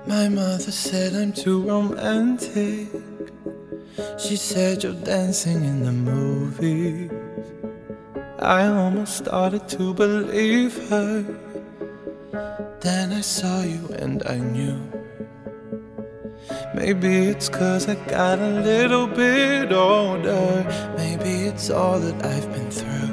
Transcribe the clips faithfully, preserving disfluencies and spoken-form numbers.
My mother said I'm too romantic. She said you're dancing in the movies. I almost started to believe her. Then I saw you and I knew. Maybe it's 'cause I got a little bit older. Maybe it's all that I've been through.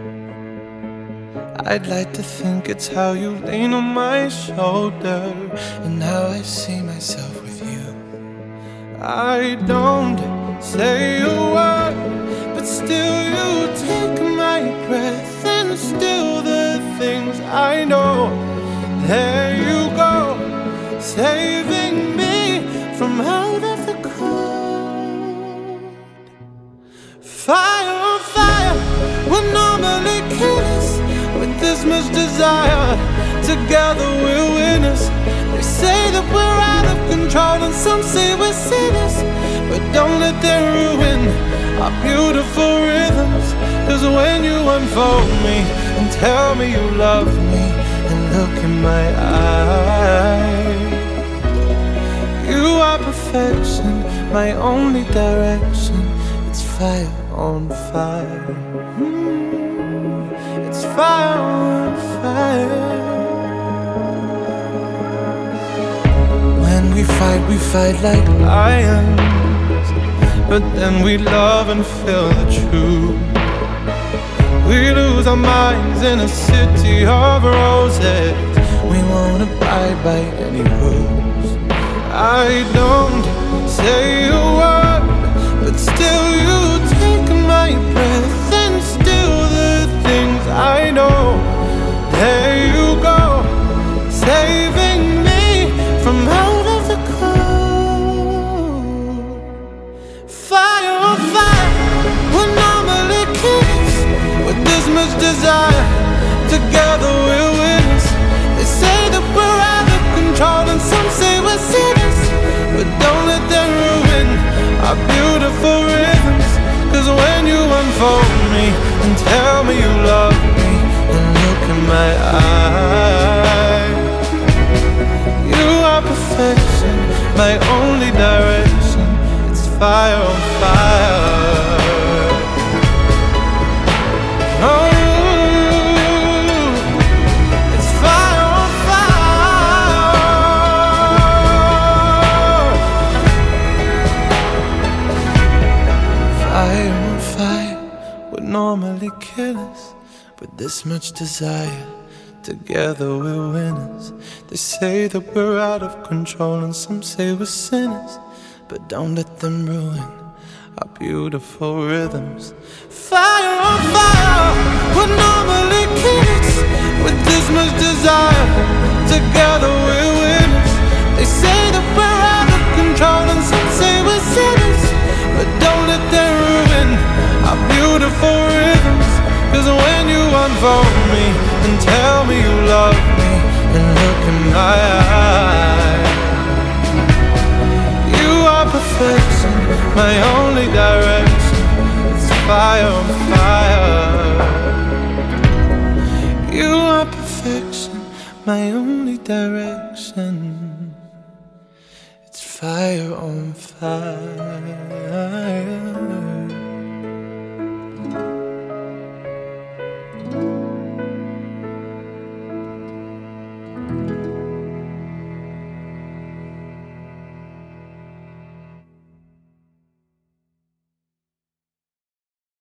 I'd like to think it's how you lean on my shoulder and how I see myself with you. I don't say a word, but still you take my breath and still the things I know. There you go, saving me from out of the cold. Fire on fire, we're normally killers. With this much desire, together we're winners. They say that we're out of control and some say we're sinners, but don't let them ruin our beautiful rhythms. 'Cause when you unfold me and tell me you love me and look in my eyes, you are perfection, my only direction. It's fire on fire. mm, It's fire on fire. When we fight, we fight like lions, but then we love and feel the truth. We lose our minds in a city of roses. We won't abide by any rules. I don't say a word, but still you take my breath and still the things I know. There you go, saving me from out of the cold. Fire on fire, we're normally kids. With this much desire, together we're winners. They say that we're out of control and some say we're sinners, but don't let them ruin our beautiful rhythms. 'Cause when you unfold me and tell me you love me and look in my eyes, you are perfection, my only direction. It's fire on fire. Oh, it's fire on fire. Fire on fire, we're normally killers. With this much desire, together we're winners. They say that we're out of control and some say we're sinners, but don't let them ruin our beautiful rhythms. Fire on fire, we're normally kids. With this much desire, together we're winners. They say that we're out of control and some say we're sinners, but don't let them ruin our beautiful rhythms. 'Cause when you unfold me and tell me you love me and look in my eyes, you are perfection, my only direction. It's fire on fire. You are perfection, my only direction. It's fire on fire.